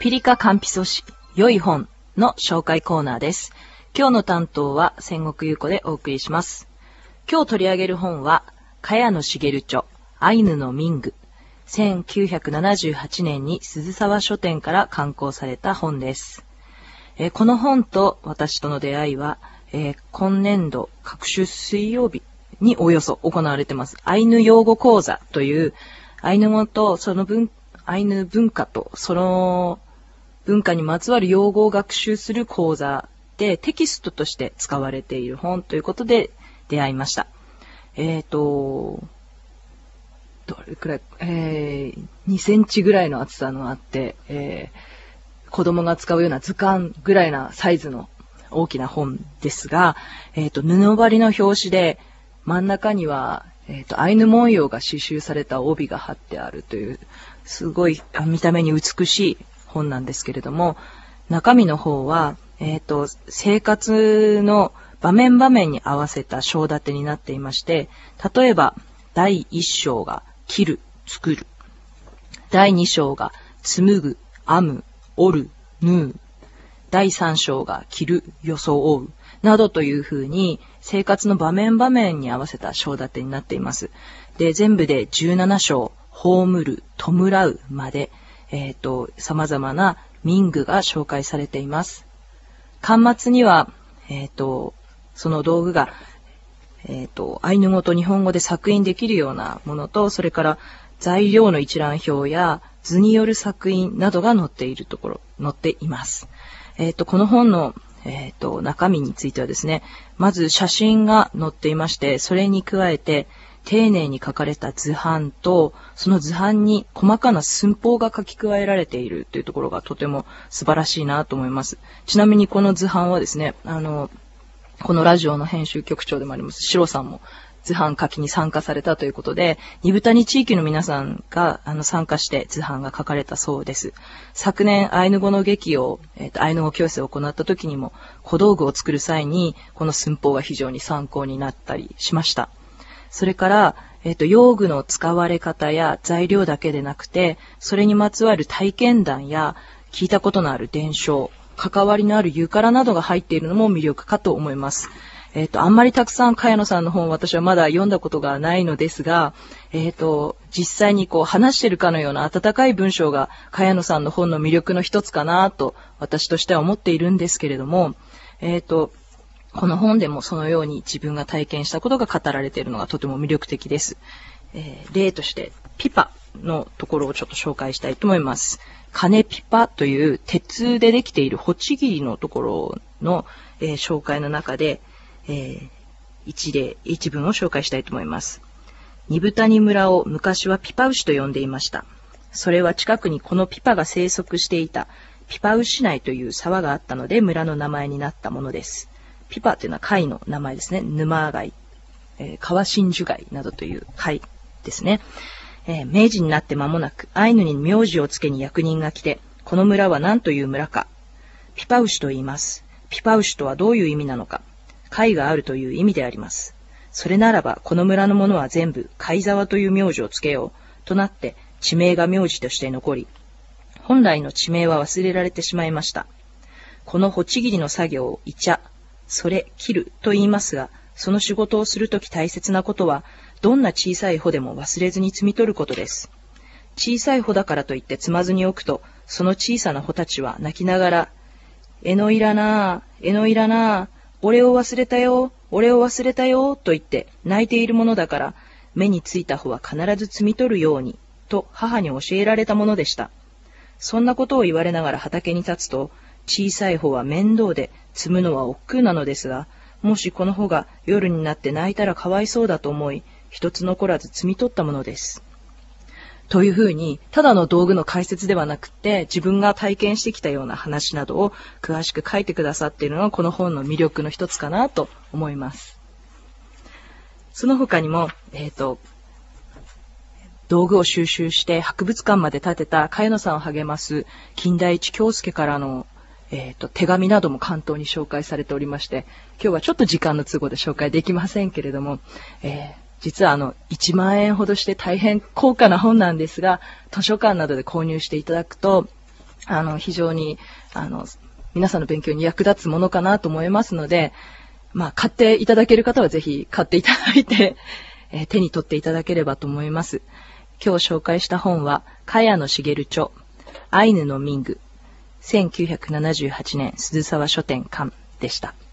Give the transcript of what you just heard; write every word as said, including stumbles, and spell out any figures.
ピリカカンピソシ、良い本の紹介コーナーです。今日の担当は千石優子でお送りします。今日取り上げる本は、茅野茂著、アイヌの民具。せんきゅうひゃくななじゅうはちねんに鈴沢書店から刊行された本です。えー、この本と私との出会いは、えー、今年度各種水曜日におよそ行われています。アイヌ用語講座という、アイヌ語とその文、アイヌ文化とその文化にまつわる用語を学習する講座でテキストとして使われている本ということで出会いました。えっと、どれくらい、えー、にセンチぐらいの厚さのあって、えー、子供が使うような図鑑ぐらいなサイズの大きな本ですが、えっと、布張りの表紙で真ん中には、えっと、アイヌ文様が刺繍された帯が貼ってあるという、すごい見た目に美しい本なんですけれども、中身の方は、えっと、生活の場面場面に合わせた章立てになっていまして、例えば、だいいっ章が切る、作る。だいに章が紡ぐ、編む、織る、縫う。だいさん章が着る、装う。などというふうに、生活の場面場面に合わせた章立てになっています。で、全部でじゅうなな章、葬る、弔うまで、えっと、様々な民具が紹介されています。巻末には、えっと、その道具が、えっと、アイヌ語と日本語で作印できるようなものと、それから材料の一覧表や図による作印などが載っているところ、載っています。えっと、この本の、えっと、中身についてはですね、まず写真が載っていまして、それに加えて、丁寧に書かれた図版と、その図版に細かな寸法が書き加えられているというところがとても素晴らしいなと思います。ちなみにこの図版はですね、あの、このラジオの編集局長でもあります、シロさんも図版書きに参加されたということで、二部谷地域の皆さんがあの参加して図版が書かれたそうです。昨年、アイヌ語の劇を、えっと、アイヌ語教室を行った時にも、小道具を作る際に、この寸法が非常に参考になったりしました。それから、えっと、用具の使われ方や材料だけでなくて、それにまつわる体験談や聞いたことのある伝承、関わりのある湯からなどが入っているのも魅力かと思います。えっと、あんまりたくさん茅野さんの本を私はまだ読んだことがないのですが、えっと、実際にこう話しているかのような温かい文章が茅野さんの本の魅力の一つかなと私としては思っているんですけれども、えっと、この本でもそのように自分が体験したことが語られているのがとても魅力的です。えー、例としてピパのところをちょっと紹介したいと思います。金ピパという鉄でできているホチギリのところの、えー、紹介の中で、えー、一例、一文を紹介したいと思います。二部谷村を昔はピパ牛と呼んでいました。それは近くにこのピパが生息していたピパ牛内という沢があったので村の名前になったものです。ピパというのは貝の名前ですね。沼貝、えー、川真珠貝などという貝ですね。えー、明治になって間もなくアイヌに名字をつけに役人が来て、この村は何という村か。ピパ牛と言います。ピパ牛とはどういう意味なのか。貝があるという意味であります。それならばこの村の者は全部貝沢という名字をつけようとなって地名が名字として残り、本来の地名は忘れられてしまいました。このホチギリの作業をイチャ、それ、切ると言いますが、その仕事をするとき大切なことは、どんな小さい穂でも忘れずに摘み取ることです。小さい穂だからといって摘まずに置くと、その小さな穂たちは泣きながら、えのいらなー、えのいらなー、俺を忘れたよ、俺を忘れたよ、と言って泣いているものだから、目についた穂は必ず摘み取るように、と母に教えられたものでした。そんなことを言われながら畑に立つと、小さい穂は面倒で摘むのは億劫なのですが、もしこの穂が夜になって泣いたらかわいそうだと思い、一つ残らず摘み取ったものです。というふうに、ただの道具の解説ではなくて、自分が体験してきたような話などを詳しく書いてくださっているのがこの本の魅力の一つかなと思います。その他にも、えっと、道具を収集して博物館まで建てた茅野さんを励ます金田一京介からのえっと、手紙なども関東に紹介されておりまして、今日はちょっと時間の都合で紹介できませんけれども、えー、実はあの、いちまんえんほどして大変高価な本なんですが、図書館などで購入していただくと、 あの、非常に、あの、皆さんの勉強に役立つものかなと思いますので、まあ、買っていただける方はぜひ買っていただいて、えー手に取っていただければと思います。今日紹介した本は、茅野茂著、アイヌの民具、せんきゅうひゃくななじゅうはちねん鈴沢書店館でした。